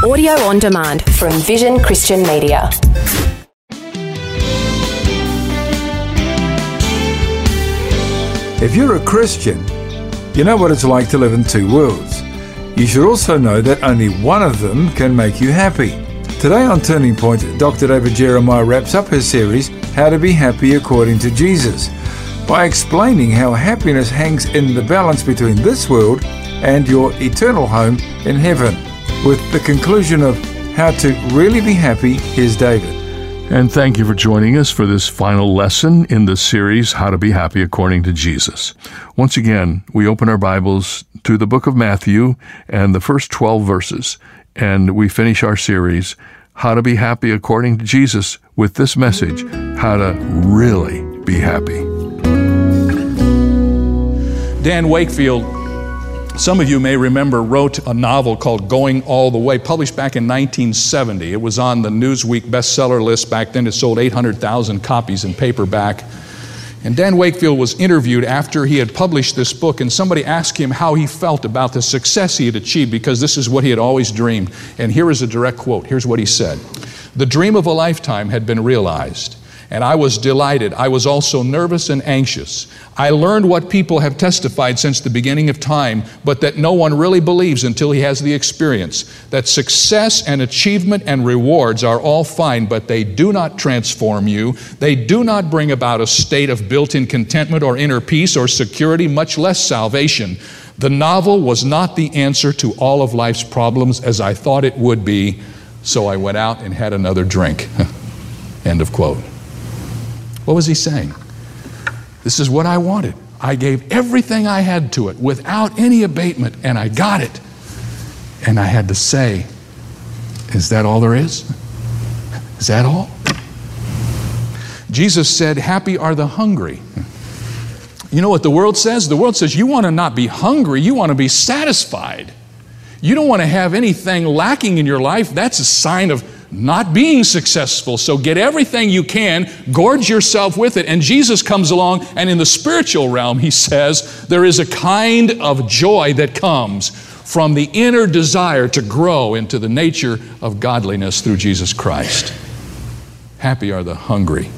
Audio on demand from Vision Christian Media. If you're a Christian, you know what it's like to live in two worlds. You should also know that only one of them can make you happy. Today on Turning Point, Dr. David Jeremiah wraps up his series, How to Be Happy According to Jesus, by explaining how happiness hangs in the balance between this world and your eternal home in heaven. With the conclusion of how to really be happy, here's David. And thank you for joining us for this final lesson in the series, How to Be Happy According to Jesus. Once again, we open our Bibles to the book of Matthew and the first 12 verses, and we finish our series, How to Be Happy According to Jesus, with this message, how to really be happy. Dan Wakefield, some of you may remember, wrote a novel called Going All the Way, published back in 1970. It was on the Newsweek bestseller list back then. It sold 800,000 copies in paperback. And Dan Wakefield was interviewed after he had published this book, and somebody asked him how he felt about the success he had achieved, because this is what he had always dreamed. And here is a direct quote. Here's what he said. "The dream of a lifetime had been realized, and I was delighted. I was also nervous and anxious. I learned what people have testified since the beginning of time, but that no one really believes until he has the experience. That success and achievement and rewards are all fine, but they do not transform you. They do not bring about a state of built-in contentment or inner peace or security, much less salvation. The novel was not the answer to all of life's problems as I thought it would be, so I went out and had another drink." End of quote. What was he saying? This is what I wanted. I gave everything I had to it without any abatement, and I got it. And I had to say, is that all there is? Is that all? Jesus said, happy are the hungry. You know what the world says? The world says you want to not be hungry, you want to be satisfied. You don't want to have anything lacking in your life. That's a sign of not being successful. So get everything you can, gorge yourself with it. And Jesus comes along, and in the spiritual realm, he says, there is a kind of joy that comes from the inner desire to grow into the nature of godliness through Jesus Christ. Happy are the hungry.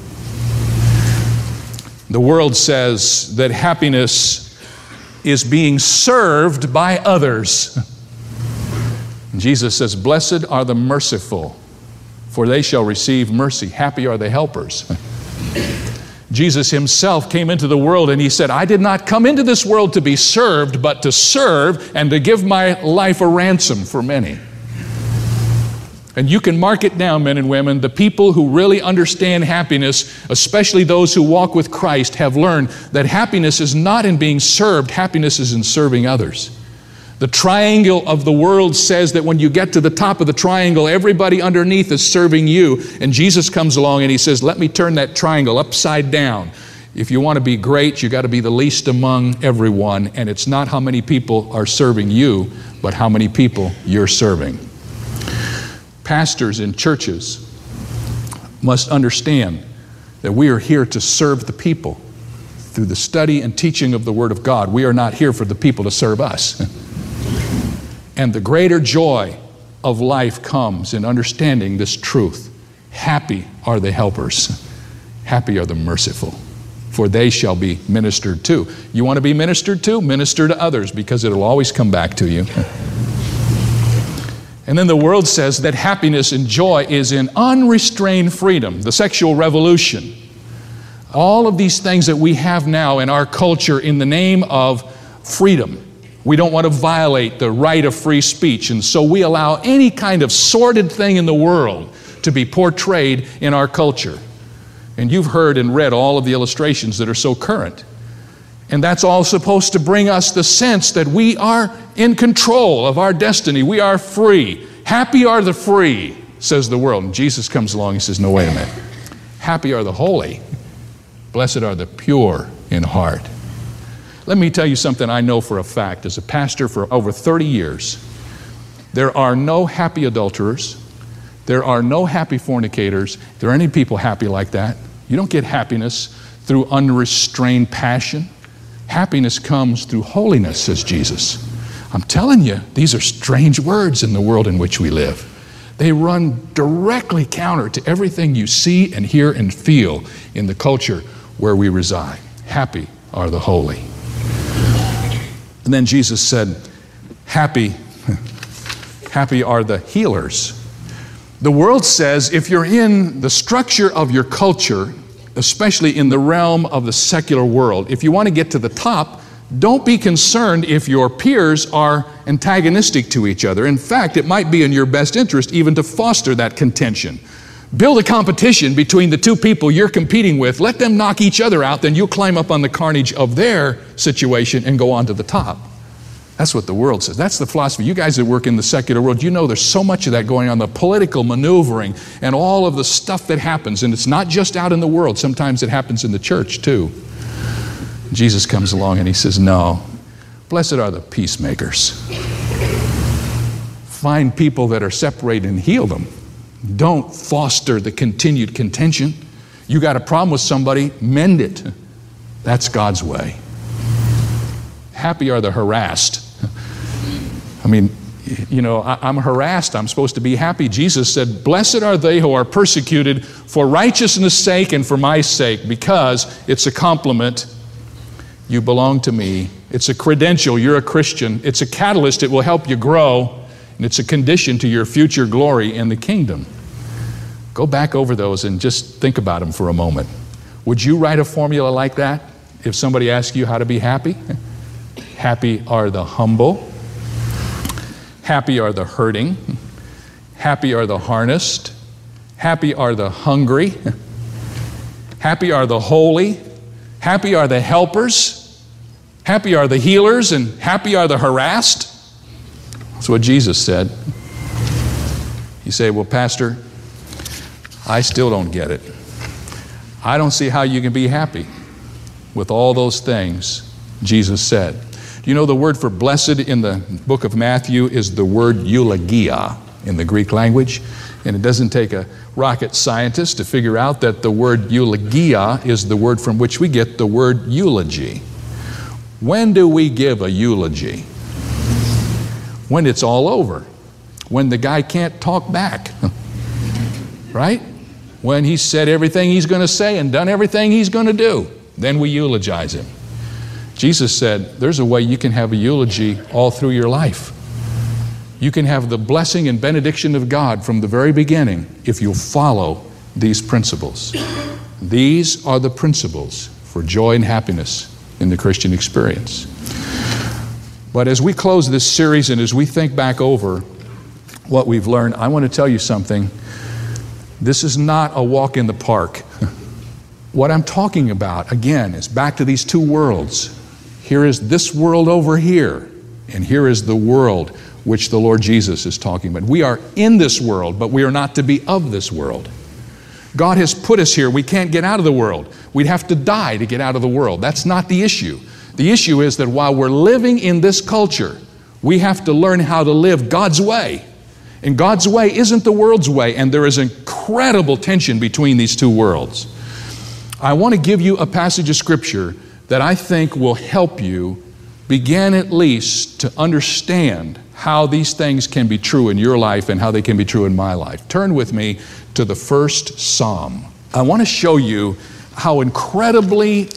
The world says that happiness is being served by others. Jesus says, blessed are the merciful, for they shall receive mercy. Happy are the helpers. Jesus himself came into the world and he said, I did not come into this world to be served, but to serve and to give my life a ransom for many. And you can mark it down, men and women. The people who really understand happiness, especially those who walk with Christ, have learned that happiness is not in being served, happiness is in serving others. The triangle of the world says that when you get to the top of the triangle, everybody underneath is serving you. And Jesus comes along and he says, let me turn that triangle upside down. If you want to be great, you got to be the least among everyone. And it's not how many people are serving you, but how many people you're serving. Pastors in churches must understand that we are here to serve the people through the study and teaching of the Word of God. We are not here for the people to serve us. And the greater joy of life comes in understanding this truth. Happy are the helpers. Happy are the merciful, for they shall be ministered to. You want to be ministered to? Minister to others, because it'll always come back to you. And then the world says that happiness and joy is in unrestrained freedom, the sexual revolution. All of these things that we have now in our culture in the name of freedom. We don't want to violate the right of free speech, and so we allow any kind of sordid thing in the world to be portrayed in our culture. And you've heard and read all of the illustrations that are so current. And that's all supposed to bring us the sense that we are in control of our destiny. We are free. Happy are the free, says the world. And Jesus comes along and says, no, wait a minute. Happy are the holy. Blessed are the pure in heart. Let me tell you something I know for a fact. As a pastor for over 30 years, there are no happy adulterers. There are no happy fornicators. There are any people happy like that. You don't get happiness through unrestrained passion. Happiness comes through holiness, says Jesus. I'm telling you, these are strange words in the world in which we live. They run directly counter to everything you see and hear and feel in the culture where we reside. Happy are the holy. And then Jesus said, happy are the healers. The world says if you're in the structure of your culture, especially in the realm of the secular world, if you want to get to the top, don't be concerned if your peers are antagonistic to each other. In fact, it might be in your best interest even to foster that contention. Build a competition between the two people you're competing with. Let them knock each other out, then you'll climb up on the carnage of their situation and go on to the top. That's what the world says. That's the philosophy. You guys that work in the secular world, you know there's so much of that going on, the political maneuvering and all of the stuff that happens. And it's not just out in the world. Sometimes it happens in the church too. Jesus comes along and he says, no, blessed are the peacemakers. Find people that are separated and heal them. Don't foster the continued contention. You got a problem with somebody, mend it. That's God's way. Happy are the harassed. I mean, you know, I'm harassed. I'm supposed to be happy. Jesus said, blessed are they who are persecuted for righteousness' sake and for my sake, because it's a compliment. You belong to me. It's a credential. You're a Christian. It's a catalyst. It will help you grow, and it's a condition to your future glory in the kingdom. Go back over those and just think about them for a moment. Would you write a formula like that if somebody asked you how to be happy? Happy are the humble. Happy are the hurting. Happy are the harnessed. Happy are the hungry. Happy are the holy. Happy are the helpers. Happy are the healers, and happy are the harassed. That's what Jesus said. You say, well, Pastor, I still don't get it. I don't see how you can be happy with all those things Jesus said. Do you know the word for blessed in the book of Matthew is the word eulogia in the Greek language? And it doesn't take a rocket scientist to figure out that the word eulogia is the word from which we get the word eulogy. When do we give a eulogy? When it's all over. When the guy can't talk back. Right? When he's said everything he's going to say and done everything he's going to do. Then we eulogize him. Jesus said, there's a way you can have a eulogy all through your life. You can have the blessing and benediction of God from the very beginning if you follow these principles. These are the principles for joy and happiness in the Christian experience. But as we close this series and as we think back over what we've learned, I want to tell you something. This is not a walk in the park. What I'm talking about, again, is back to these two worlds. Here is this world over here, and here is the world which the Lord Jesus is talking about. We are in this world, but we are not to be of this world. God has put us here. We can't get out of the world. We'd have to die to get out of the world. That's not the issue. The issue is that while we're living in this culture, we have to learn how to live God's way. And God's way isn't the world's way, and there is incredible tension between these two worlds. I want to give you a passage of Scripture that I think will help you begin at least to understand how these things can be true in your life and how they can be true in my life. Turn with me to the first Psalm. I want to show you how incredibly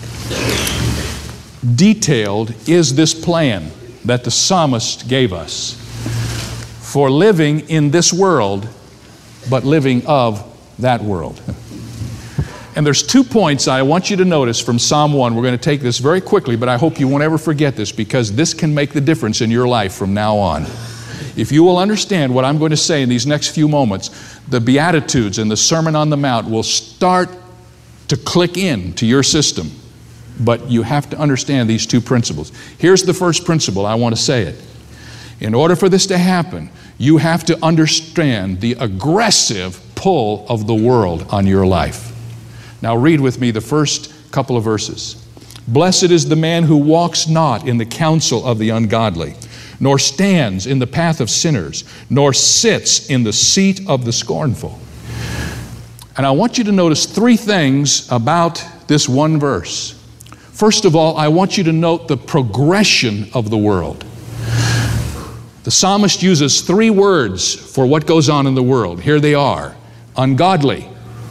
detailed is this plan that the psalmist gave us for living in this world, but living of that world. And there's 2 points I want you to notice from Psalm 1. We're going to take this very quickly, but I hope you won't ever forget this, because this can make the difference in your life from now on. If you will understand what I'm going to say in these next few moments, the Beatitudes and the Sermon on the Mount will start to click in to your system. But you have to understand these 2 principles. Here's the first principle. I want to say it. In order for this to happen, you have to understand the aggressive pull of the world on your life. Now read with me the first couple of verses. Blessed is the man who walks not in the counsel of the ungodly, nor stands in the path of sinners, nor sits in the seat of the scornful. And I want you to notice 3 things about this one verse. First of all, I want you to note the progression of the world. The The psalmist uses 3 words for what goes on in the world. Here they are: ungodly,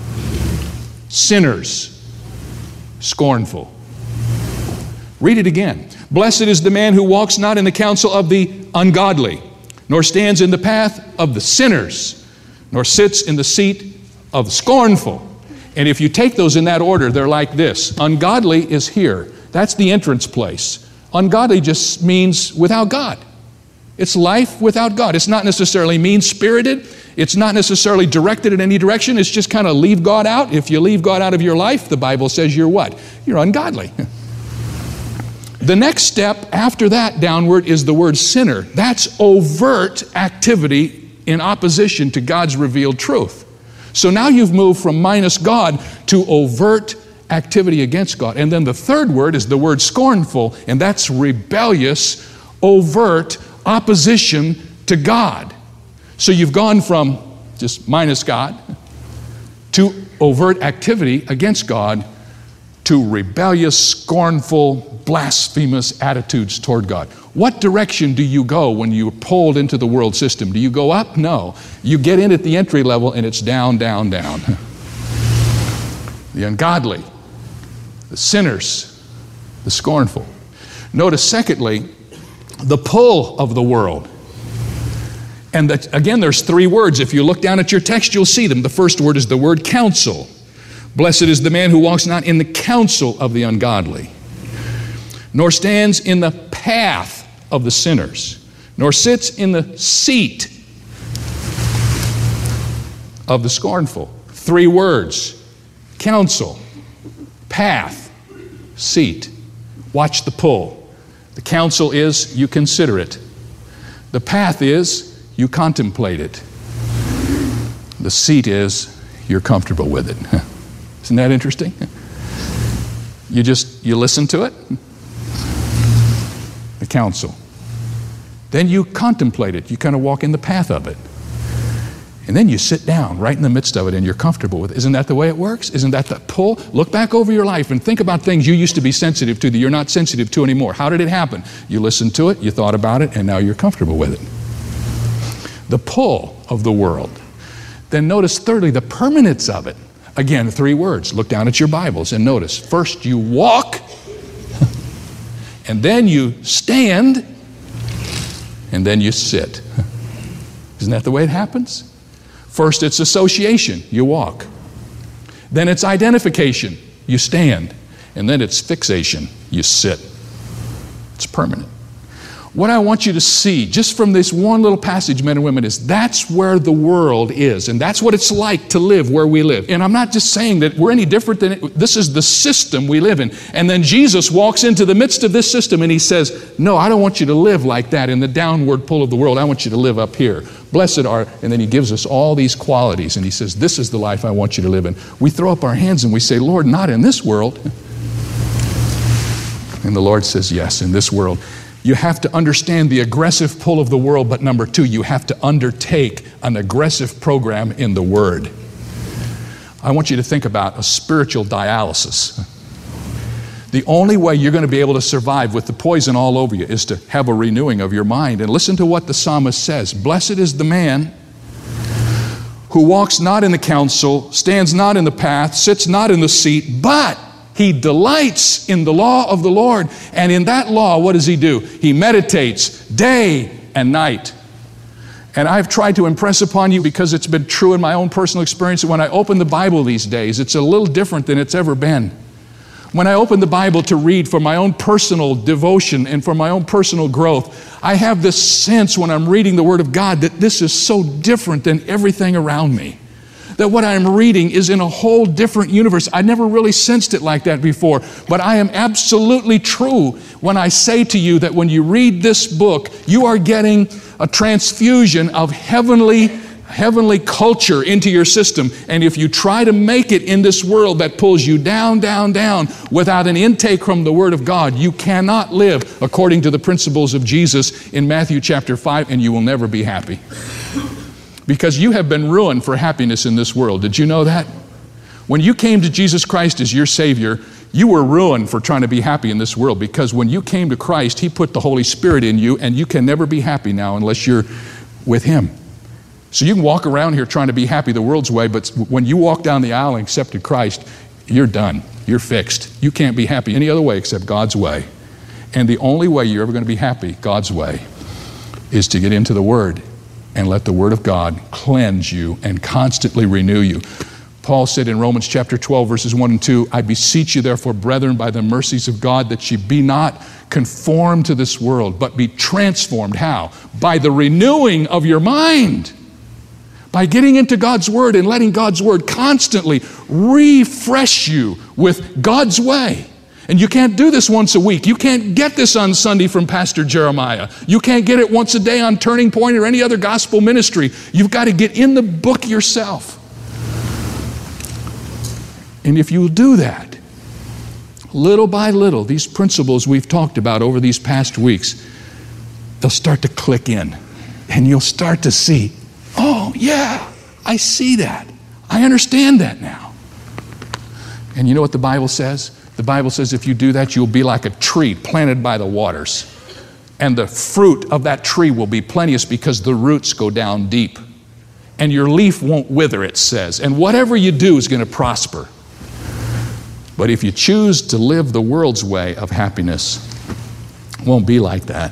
sinners, scornful. Read it again. Blessed is the man who walks not in the counsel of the ungodly, nor stands in the path of the sinners, nor sits in the seat of the scornful. And if you take those in that order, they're like this. Ungodly is here. That's the entrance place. Ungodly just means without God. It's life without God. It's not necessarily mean-spirited. It's not necessarily directed in any direction. It's just kind of leave God out. If you leave God out of your life, the Bible says you're what? You're ungodly. The next step after that downward is the word sinner. That's overt activity in opposition to God's revealed truth. So now you've moved from minus God to overt activity against God. And then the third word is the word scornful, and that's rebellious, overt opposition to God. So you've gone from just minus God to overt activity against God to rebellious, scornful, blasphemous attitudes toward God. What direction do you go when you're pulled into the world system? Do you go up? No. You get in at the entry level and it's down, down, down. The ungodly, the sinners, the scornful. Notice, secondly, the pull of the world. And that, again, there's 3 words. If you look down at your text, you'll see them. The first word is the word counsel. Blessed is the man who walks not in the counsel of the ungodly, nor stands in the path of the sinners, nor sits in the seat of the scornful. 3 words: counsel, path, seat. Watch the pull. The counsel is you consider it. The path is you contemplate it. The seat is you're comfortable with it. Isn't that interesting? You listen to it. The counsel. Then you contemplate it. You kind of walk in the path of it. And then you sit down right in the midst of it and you're comfortable with it. Isn't that the way it works? Isn't that the pull? Look back over your life and think about things you used to be sensitive to that you're not sensitive to anymore. How did it happen? You listened to it, you thought about it, and now you're comfortable with it. The pull of the world. Then notice, thirdly, the permanence of it. Again, 3 words. Look down at your Bibles and notice. First you walk, and then you stand, and then you sit. Isn't that the way it happens? First it's association. You walk. Then it's identification. You stand. And then it's fixation. You sit. It's permanent. What I want you to see, just from this one little passage, men and women, is that's where the world is. And that's what it's like to live where we live. And I'm not just saying that we're any different than it. This is the system we live in. And then Jesus walks into the midst of this system and he says, no, I don't want you to live like that in the downward pull of the world. I want you to live up here. Blessed are, and then he gives us all these qualities. And he says, this is the life I want you to live in. We throw up our hands and we say, Lord, not in this world. And the Lord says, yes, in this world. You have to understand the aggressive pull of the world, but number 2, you have to undertake an aggressive program in the Word. I want you to think about a spiritual dialysis. The only way you're going to be able to survive with the poison all over you is to have a renewing of your mind. And listen to what the psalmist says. Blessed is the man who walks not in the counsel, stands not in the path, sits not in the seat, but he delights in the law of the Lord. And in that law, what does he do? He meditates day and night. And I've tried to impress upon you, because it's been true in my own personal experience, that when I open the Bible these days, it's a little different than it's ever been. When I open the Bible to read for my own personal devotion and for my own personal growth, I have this sense when I'm reading the Word of God that this is so different than everything around me. That what I'm reading is in a whole different universe. I never really sensed it like that before. But I am absolutely true when I say to you that when you read this book, you are getting a transfusion of heavenly culture into your system. And if you try to make it in this world that pulls you down, down, down, without an intake from the Word of God, you cannot live according to the principles of Jesus in Matthew chapter 5, and you will never be happy. Because you have been ruined for happiness in this world. Did you know that? When you came to Jesus Christ as your Savior, You were ruined for trying to be happy in this world, because when you came to Christ, He put the Holy Spirit in you, and you can never be happy now unless you're with Him. So you can walk around here trying to be happy the world's way, but when you walk down the aisle and accepted Christ, you're done. You're fixed. You can't be happy any other way except God's way. And the only way you're ever going to be happy, God's way, is to get into the Word and let the Word of God cleanse you and constantly renew you. Paul said in Romans chapter 12, verses 1 and 2, I beseech you therefore, brethren, by the mercies of God, that ye be not conformed to this world, but be transformed. How? By the renewing of your mind. By getting into God's Word and letting God's Word constantly refresh you with God's way. And you can't do this once a week. You can't get this on Sunday from Pastor Jeremiah. You can't get it once a day on Turning Point or any other gospel ministry. You've got to get in the book yourself. And if you'll do that, little by little, these principles we've talked about over these past weeks, they'll start to click in. And you'll start to see, oh, yeah, I see that. I understand that now. And you know what the Bible says? The Bible says if you do that, you'll be like a tree planted by the waters. And the fruit of that tree will be plenteous because the roots go down deep. And your leaf won't wither, it says. And whatever you do is going to prosper. But if you choose to live the world's way of happiness, it won't be like that.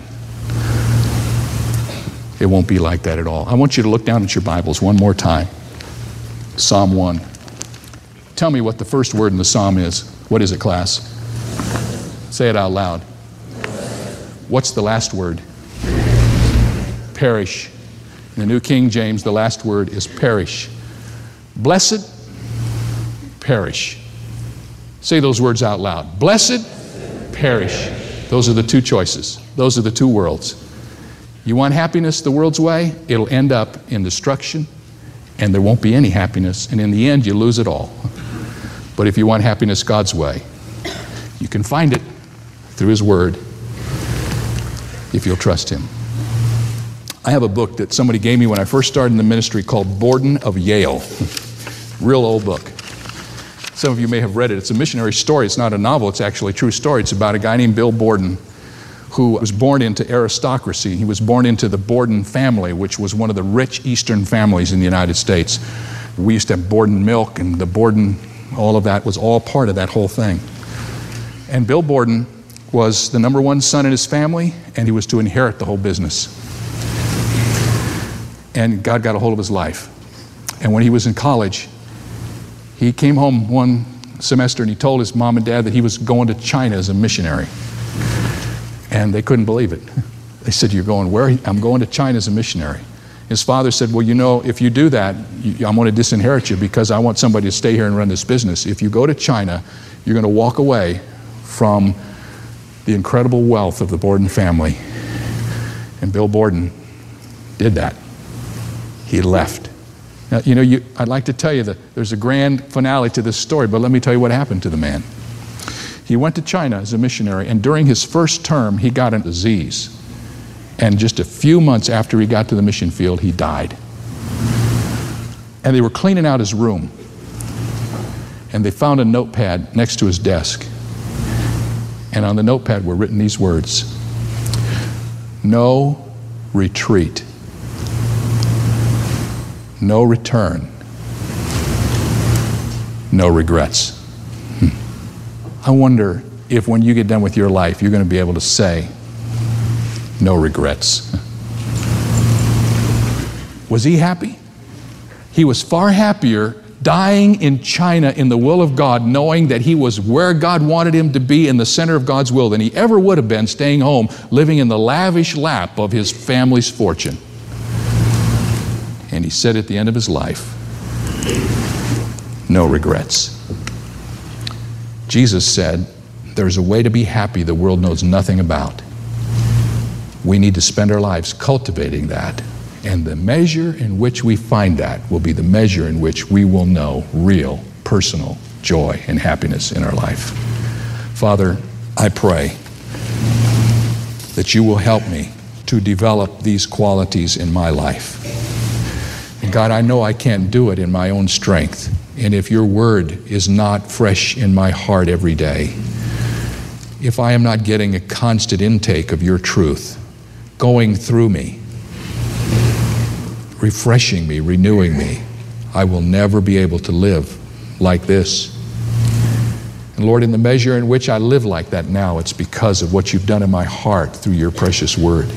It won't be like that at all. I want you to look down at your Bibles one more time. Psalm 1. Tell me what the first word in the psalm is. What is it, class? Say it out loud. What's the last word? Perish. In the New King James, the last word is perish. Blessed, perish. Say those words out loud. Blessed, perish. Those are the two choices. Those are the two worlds. You want happiness the world's way? It'll end up in destruction, and there won't be any happiness, and in the end, you lose it all. But if you want happiness God's way, you can find it through His Word if you'll trust Him. I have a book that somebody gave me when I first started in the ministry called Borden of Yale. Real old book. Some of you may have read it. It's a missionary story. It's not a novel. It's actually a true story. It's about a guy named Bill Borden who was born into aristocracy. He was born into the Borden family, which was one of the rich Eastern families in the United States. We used to have Borden milk, and the Borden, all of that was all part of that whole thing. And Bill Borden was the number one son in his family, and he was to inherit the whole business. And God got a hold of his life. And when he was in college, he came home one semester and he told his mom and dad that he was going to China as a missionary. And they couldn't believe it. They said, "You're going where?" "I'm going to China as a missionary." His father said, "Well, you know, if you do that, I'm going to disinherit you because I want somebody to stay here and run this business. If you go to China, you're going to walk away from the incredible wealth of the Borden family." And Bill Borden did that. He left. Now, you know, I'd like to tell you that there's a grand finale to this story, but let me tell you what happened to the man. He went to China as a missionary, and during his first term, he got a disease. And just a few months after he got to the mission field, he died. And they were cleaning out his room, and they found a notepad next to his desk. And on the notepad were written these words: "No retreat. No return. No regrets." I wonder if when you get done with your life, you're going to be able to say, "No regrets." Was he happy? He was far happier dying in China in the will of God, knowing that he was where God wanted him to be in the center of God's will, than he ever would have been staying home, living in the lavish lap of his family's fortune. And he said at the end of his life, "No regrets." Jesus said, there's a way to be happy the world knows nothing about. We need to spend our lives cultivating that. And the measure in which we find that will be the measure in which we will know real, personal joy and happiness in our life. Father, I pray that you will help me to develop these qualities in my life. And God, I know I can't do it in my own strength, And if your word is not fresh in my heart every day, if I am not getting a constant intake of your truth, going through me, refreshing me, renewing me, I will never be able to live like this. And Lord, in the measure in which I live like that now, it's because of what you've done in my heart through your precious word.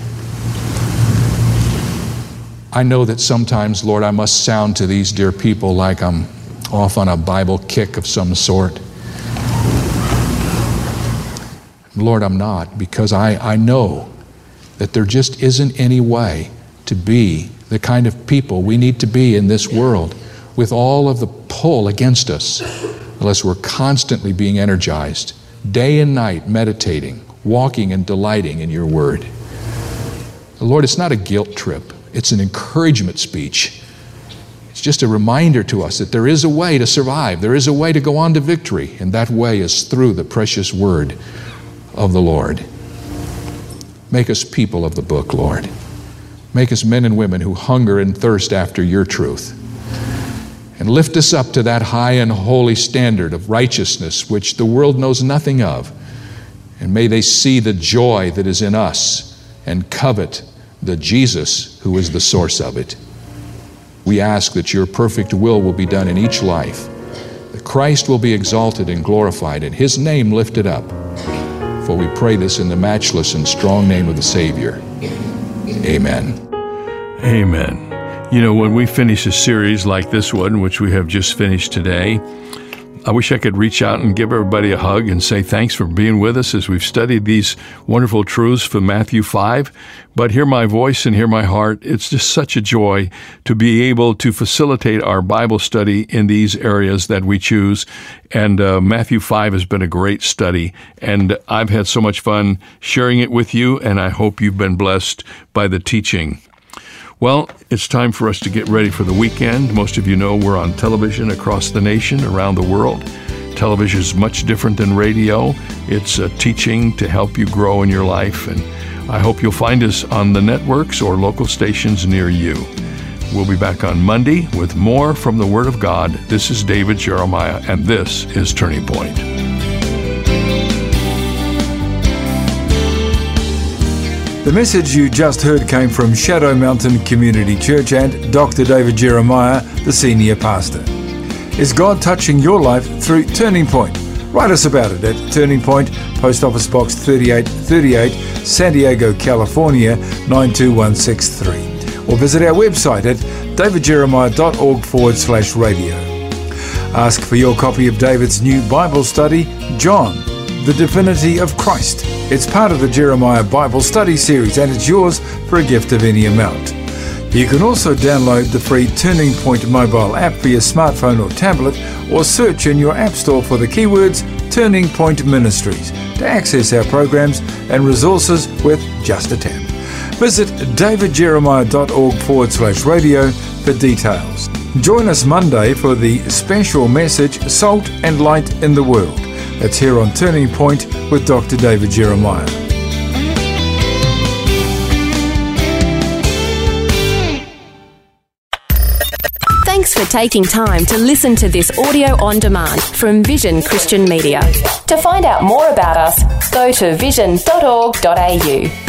I know that sometimes, Lord, I must sound to these dear people like I'm off on a Bible kick of some sort. Lord, I'm not, because I know that there just isn't any way to be the kind of people we need to be in this world with all of the pull against us, unless we're constantly being energized, day and night meditating, walking and delighting in your word. Lord, it's not a guilt trip. It's an encouragement speech. It's just a reminder to us that there is a way to survive. There is a way to go on to victory, and that way is through the precious word of the Lord. Make us people of the book, Lord. Make us men and women who hunger and thirst after your truth. And lift us up to that high and holy standard of righteousness which the world knows nothing of. And may they see the joy that is in us and covet the Jesus who is the source of it. We ask that your perfect will be done in each life, that Christ will be exalted and glorified and his name lifted up. For we pray this in the matchless and strong name of the Savior. Amen. Amen. You know, when we finish a series like this one, which we have just finished today, I wish I could reach out and give everybody a hug and say thanks for being with us as we've studied these wonderful truths from Matthew 5. But hear my voice and hear my heart. It's just such a joy to be able to facilitate our Bible study in these areas that we choose. And Matthew 5 has been a great study. And I've had so much fun sharing it with you, and I hope you've been blessed by the teaching. Well, it's time for us to get ready for the weekend. Most of you know we're on television across the nation, around the world. Television is much different than radio. It's a teaching to help you grow in your life, and I hope you'll find us on the networks or local stations near you. We'll be back on Monday with more from the Word of God. This is David Jeremiah, and this is Turning Point. The message you just heard came from Shadow Mountain Community Church and Dr. David Jeremiah, the senior pastor. Is God touching your life through Turning Point? Write us about it at Turning Point, Post Office Box 3838, San Diego, California 92163. Or visit our website at davidjeremiah.org/radio. Ask for your copy of David's new Bible study, John, The Divinity of Christ. It's part of the Jeremiah Bible Study Series, and it's yours for a gift of any amount. You can also download the free Turning Point mobile app for your smartphone or tablet, or search in your app store for the keywords Turning Point Ministries to access our programs and resources with just a tap. Visit davidjeremiah.org/radio for details. Join us Monday for the special message, Salt and Light in the World. That's here on Turning Point with Dr. David Jeremiah. Thanks for taking time to listen to this audio on demand from Vision Christian Media. To find out more about us, go to vision.org.au.